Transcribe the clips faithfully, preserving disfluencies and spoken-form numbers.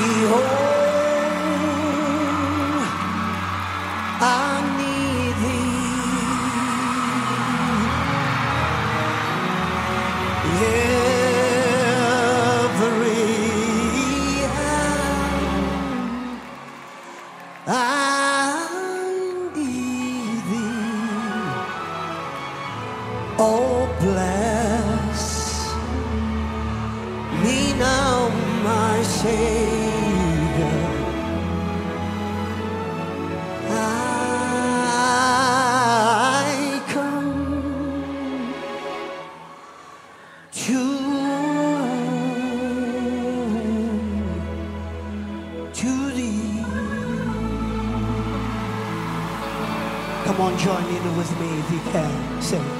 Behold, I need thee. Every hour I need thee. Oh, bless me now, my Savior. I come to to thee. Come on, join in with me if you can. Sing.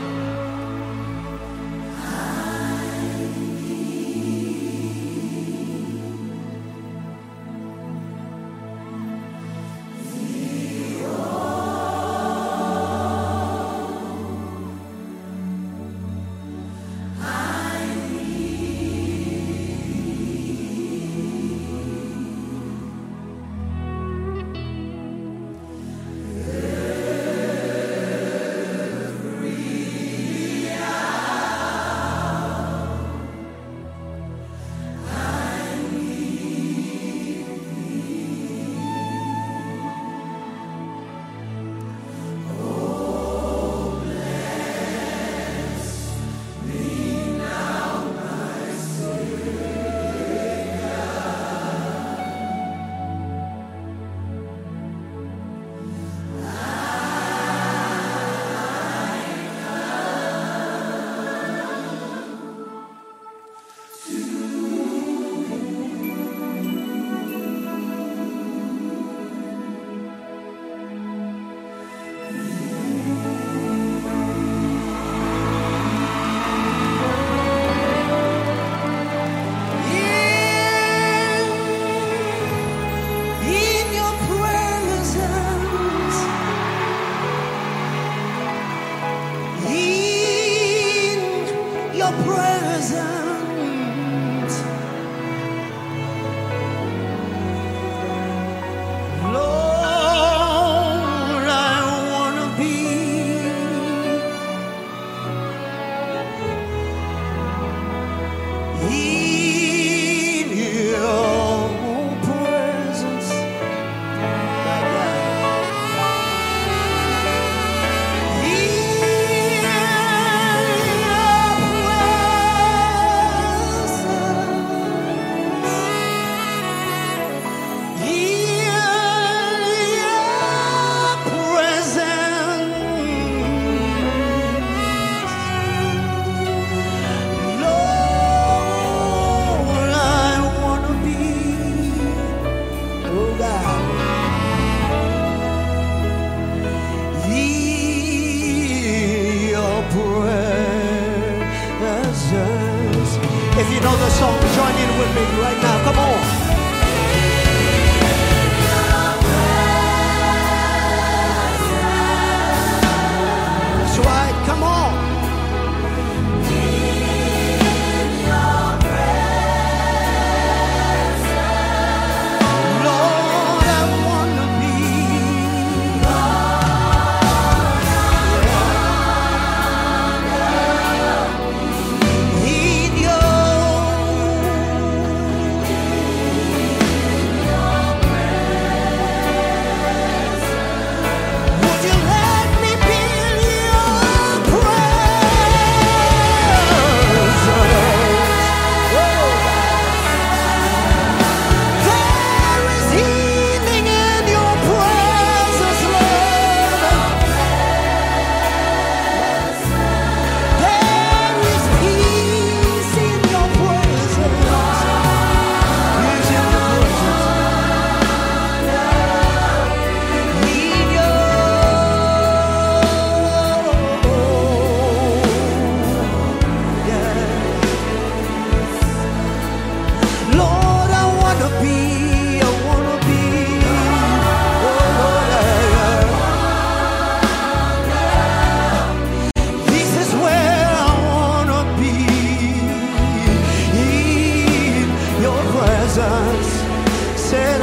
Every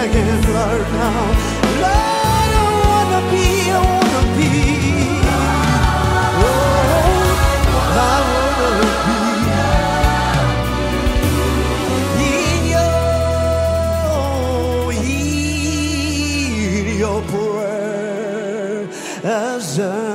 again right now. Lord, I wanna be, I wanna be. Oh, I wanna be in your, in your presence.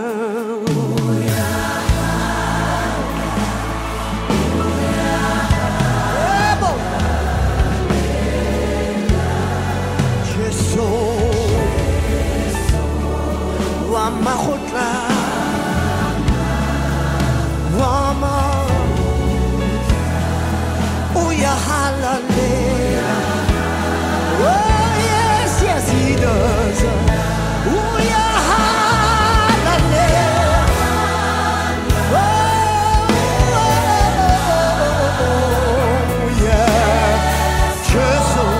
Mahotla, Wama, Uya Halale. Oh, yes, yes, he does. Uya Halale. Oh, yeah, just so.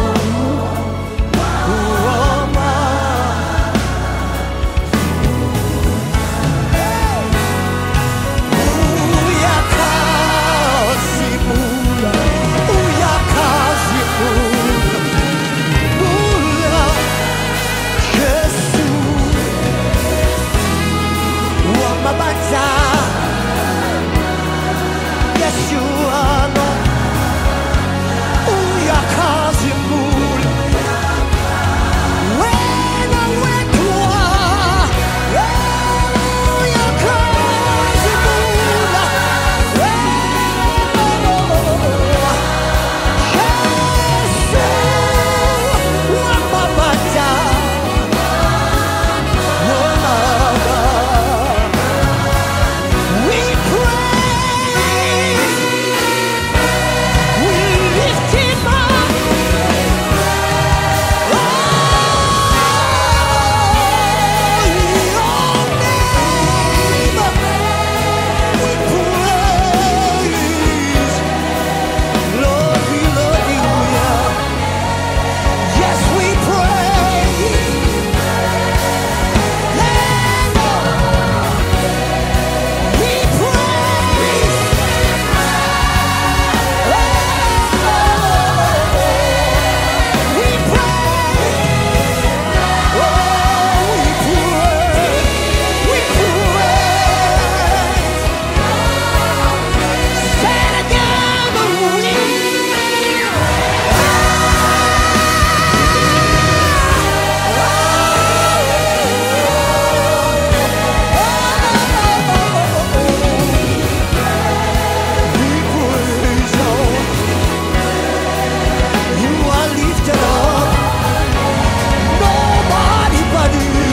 Yes, you are Lord. Uya kazi mula. When I went to war, uya kazi mula. Yesu wa mabata. We praise, we lift him up. Oh, your name we praise. Lord, we love you. Yes, we praise. We praise. We praise. Oh, we praise. We praise. Say it again, we. We praise you. You are lifted up. Nobody but you.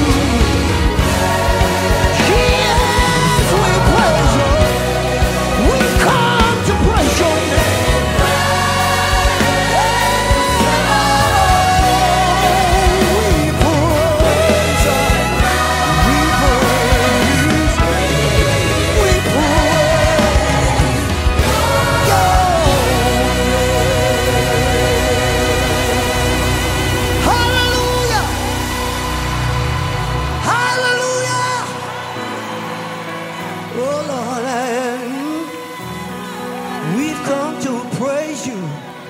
Yes, we praise you. We come to praise your name. We praise you. We praise. We praise your Hallelujah! Hallelujah! Oh Lord, and we've come to praise you.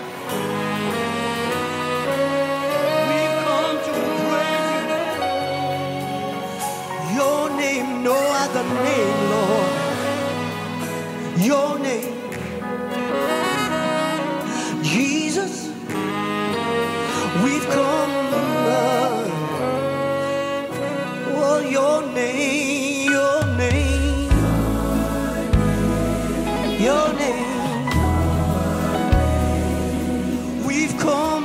We've come to praise you. Your name, no other name, Lord. Your name, Jesus. We've come. uh, Oh, your name, your name, your name. We've come.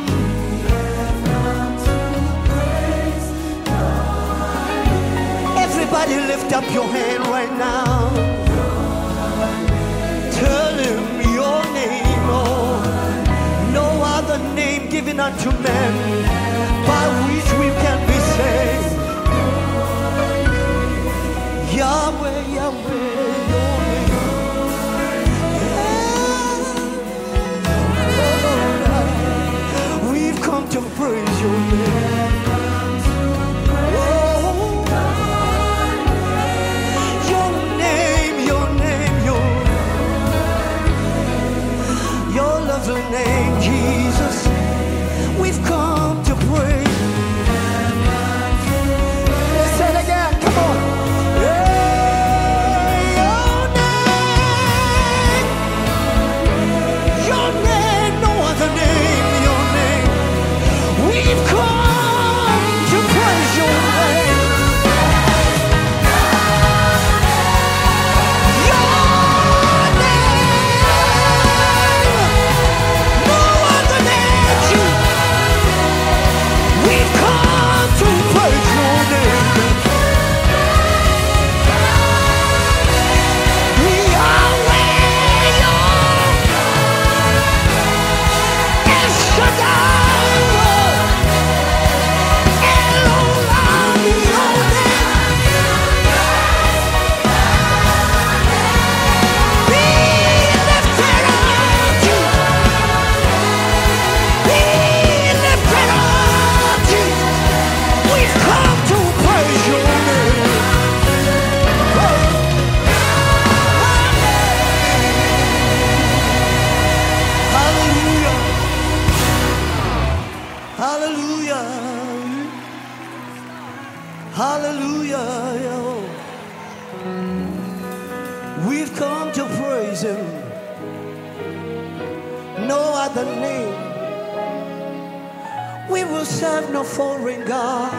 Everybody lift up your hand right now. Tell him your name, Lord. No other name given unto men by which we can be saved. Yahweh, Yahweh, your name. Yeah. We've come to praise your name. Oh, your name, your name, your your lovely name, Jesus. We've come to Hallelujah. Hallelujah. We've come to praise him. No other name. We will serve no foreign God.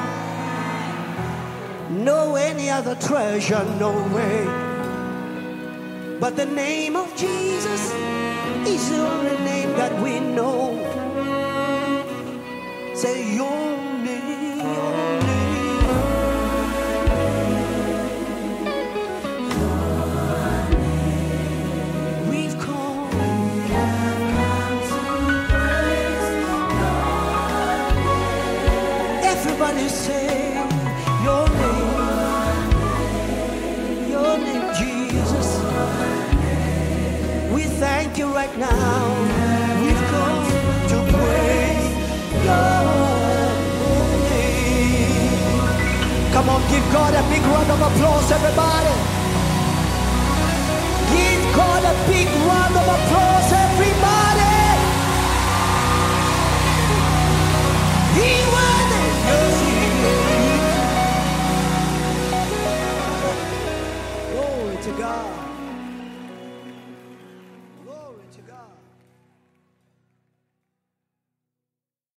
No any other treasure, no way. But the name of Jesus is the only name that we know. Say your name, your name. We've come, everybody say your name, your name, Jesus. We thank you right now. We've come to praise your name. Come on, give God a big round of applause, everybody. Give God a big round of applause.